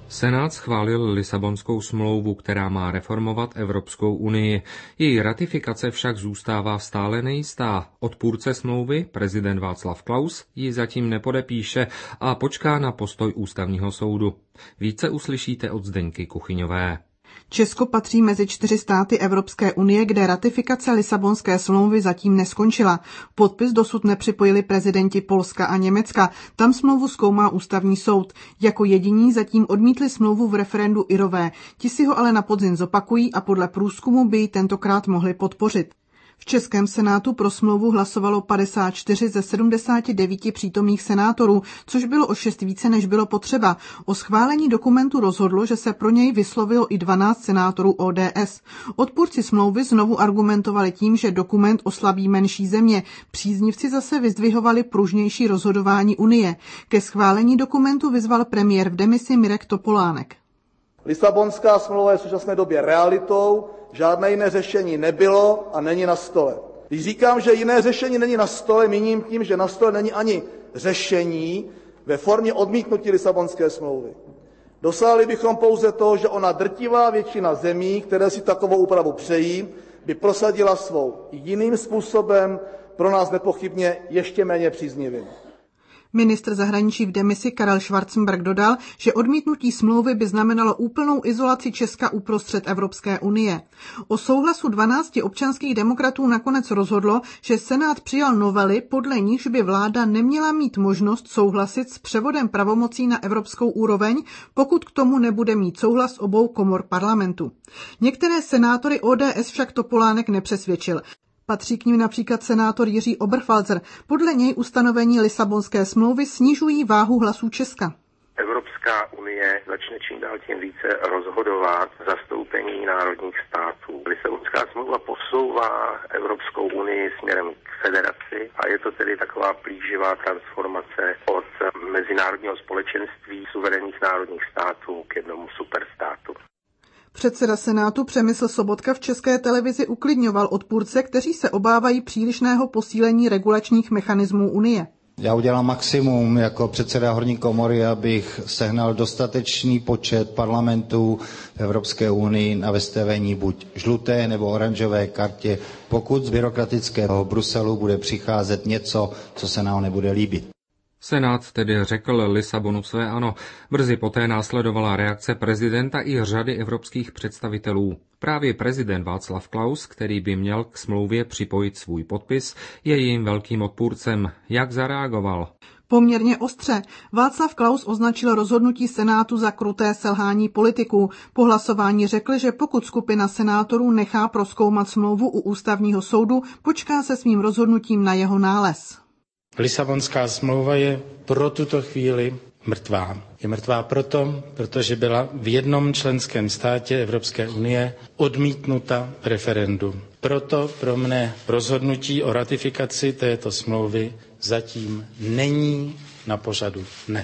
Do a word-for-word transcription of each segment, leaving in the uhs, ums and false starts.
Senát schválil Lisabonskou smlouvu, která má reformovat Evropskou unii. Její ratifikace však zůstává stále nejistá. Odpůrce smlouvy, prezident Václav Klaus, ji zatím nepodepíše a počká na postoj ústavního soudu. Více uslyšíte od Zdeňky Kuchyňové. Česko patří mezi čtyři státy Evropské unie, kde ratifikace Lisabonské smlouvy zatím neskončila. Podpis dosud nepřipojili prezidenti Polska a Německa. Tam smlouvu zkoumá ústavní soud. Jako jediní zatím odmítli smlouvu v referendu Irové. Ti si ho ale na podzim zopakují a podle průzkumu by ji tentokrát mohli podpořit. V českém senátu pro smlouvu hlasovalo padesát čtyři ze sedmdesáti devíti přítomných senátorů, což bylo o šest více, než bylo potřeba. O schválení dokumentu rozhodlo, že se pro něj vyslovilo i dvanáct senátorů O D S. Odpůrci smlouvy znovu argumentovali tím, že dokument oslabí menší země. Příznivci zase vyzdvihovali pružnější rozhodování Unie. Ke schválení dokumentu vyzval premiér v demisi Mirek Topolánek. Lisabonská smlouva je v současné době realitou, žádné jiné řešení nebylo a není na stole. Když říkám, že jiné řešení není na stole, míním tím, že na stole není ani řešení ve formě odmítnutí Lisabonské smlouvy. Dosáhli bychom pouze toho, že ona drtivá většina zemí, které si takovou úpravu přejí, by prosadila svou jiným způsobem, pro nás nepochybně ještě méně příznivým. Ministr zahraničí v demisi Karel Schwarzenberg dodal, že odmítnutí smlouvy by znamenalo úplnou izolaci Česka uprostřed Evropské unie. O souhlasu dvanácti občanských demokratů nakonec rozhodlo, že Senát přijal novely, podle nichž by vláda neměla mít možnost souhlasit s převodem pravomocí na evropskou úroveň, pokud k tomu nebude mít souhlas obou komor parlamentu. Některé senátory O D S však Topolánek nepřesvědčil. Patří k nim například senátor Jiří Oberfalzer. Podle něj ustanovení Lisabonské smlouvy snižují váhu hlasů Česka. Evropská unie začne čím dál tím více rozhodovat zastoupení národních států. Lisabonská smlouva posouvá Evropskou unii směrem k federaci a je to tedy taková plíživá transformace od mezinárodního společenství suverénních národních států k jednomu superstátu. Předseda Senátu Přemysl Sobotka v České televizi uklidňoval odpůrce, kteří se obávají přílišného posílení regulačních mechanismů Unie. Já udělám maximum jako předseda horní komory, abych sehnal dostatečný počet parlamentů v Evropské unii na vystavení buď žluté nebo oranžové kartě, pokud z byrokratického Bruselu bude přicházet něco, co se nám nebude líbit. Senát tedy řekl Lisabonu své ano. Brzy poté následovala reakce prezidenta i řady evropských představitelů. Právě prezident Václav Klaus, který by měl k smlouvě připojit svůj podpis, je jejím velkým odpůrcem. Jak zareagoval? Poměrně ostře. Václav Klaus označil rozhodnutí Senátu za kruté selhání politiků. Po hlasování řekl, že pokud skupina senátorů nechá prozkoumat smlouvu u ústavního soudu, počká se svým rozhodnutím na jeho nález. Lisabonská smlouva je pro tuto chvíli mrtvá. Je mrtvá proto, protože byla v jednom členském státě Evropské unie odmítnuta v referendu. Proto pro mne rozhodnutí o ratifikaci této smlouvy zatím není na pořadu dne.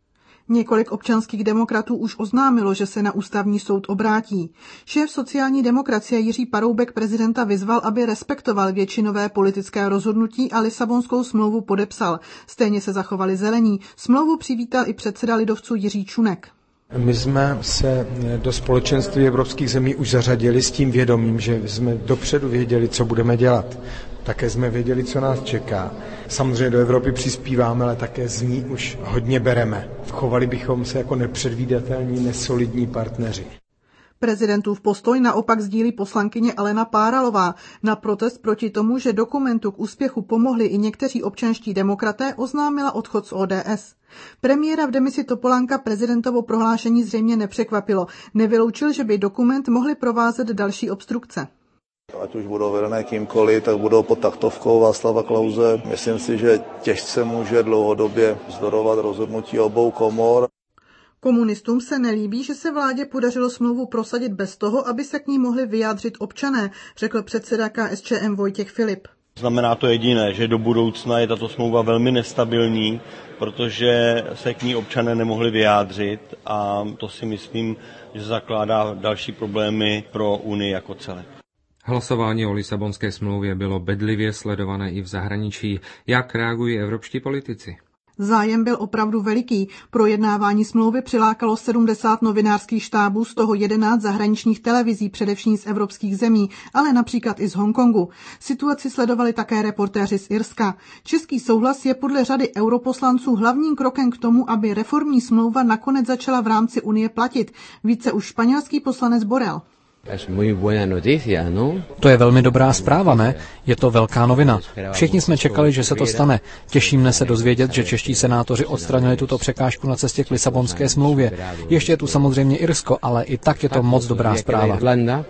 Několik občanských demokratů už oznámilo, že se na ústavní soud obrátí. Šéf sociální demokracie Jiří Paroubek prezidenta vyzval, aby respektoval většinové politické rozhodnutí a Lisabonskou smlouvu podepsal. Stejně se zachovali zelení. Smlouvu přivítal i předseda lidovců Jiří Čunek. My jsme se do společenství evropských zemí už zařadili s tím vědomím, že jsme dopředu věděli, co budeme dělat. Také jsme věděli, co nás čeká. Samozřejmě do Evropy přispíváme, ale také z ní už hodně bereme. Chovali bychom se jako nepředvídatelní, nesolidní partneři. Prezidentův postoj naopak sdílí poslankyně Alena Páralová. Na protest proti tomu, že dokumentu k úspěchu pomohli i někteří občanští demokraté, oznámila odchod z O D S. Premiéra v demisi Topolánka prezidentovo prohlášení zřejmě nepřekvapilo. Nevyloučil, že by dokument mohly provázet další obstrukce. Ať už budou vedené kýmkoliv, tak budou pod taktovkou Václava Klause. Myslím si, že těžce může dlouhodobě vzdorovat rozhodnutí obou komor. Komunistům se nelíbí, že se vládě podařilo smlouvu prosadit bez toho, aby se k ní mohli vyjádřit občané, řekl předseda K S Č M Vojtěch Filip. Znamená to jediné, že do budoucna je tato smlouva velmi nestabilní, protože se k ní občané nemohli vyjádřit a to si myslím, že zakládá další problémy pro Unii jako celek. Hlasování o Lisabonské smlouvě bylo bedlivě sledované i v zahraničí. Jak reagují evropští politici? Zájem byl opravdu veliký. Projednávání smlouvy přilákalo sedmdesát novinářských štábů, z toho jedenáct zahraničních televizí, především z evropských zemí, ale například i z Hongkongu. Situaci sledovali také reportéři z Irska. Český souhlas je podle řady europoslanců hlavním krokem k tomu, aby reformní smlouva nakonec začala v rámci Unie platit. Více už španělský poslanec Borrell. To je velmi dobrá zpráva, ne? Je to velká novina. Všichni jsme čekali, že se to stane. Těší mne se dozvědět, že čeští senátoři odstranili tuto překážku na cestě k Lisabonské smlouvě. Ještě je tu samozřejmě Irsko, ale i tak je to moc dobrá zpráva.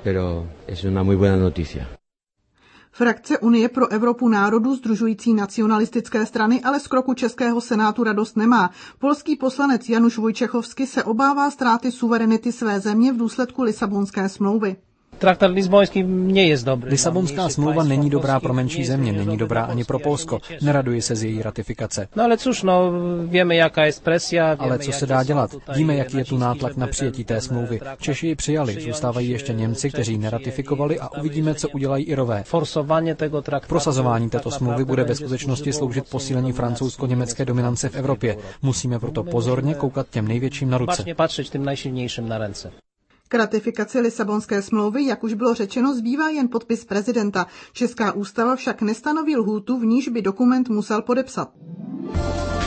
Frakce Unie pro Evropu národů sdružující nacionalistické strany ale z kroku českého senátu radost nemá. Polský poslanec Janusz Wojciechowski se obává ztráty suverenity své země v důsledku Lisabonské smlouvy. Traktat lisbonský nie jest dobrý. Lisabonská smlouva není dobrá pro menší země, není dobrá ani pro Polsko. Neraduji se z její ratifikace. No ale což, no, víme, jaká je presia. Ale co se dá dělat? Víme, jaký je tu nátlak na přijetí té smlouvy. Češi ji přijali, zůstávají ještě Němci, kteří neratifikovali a uvidíme, co udělají Irové. Prosazování této smlouvy bude ve skutečnosti sloužit posílení francouzsko-německé dominance v Evropě. Musíme proto pozorně koukat těm největším na ruce. K ratifikaci Lisabonské smlouvy, jak už bylo řečeno, zbývá jen podpis prezidenta. Česká ústava však nestanoví lhůtu, v níž by dokument musel podepsat.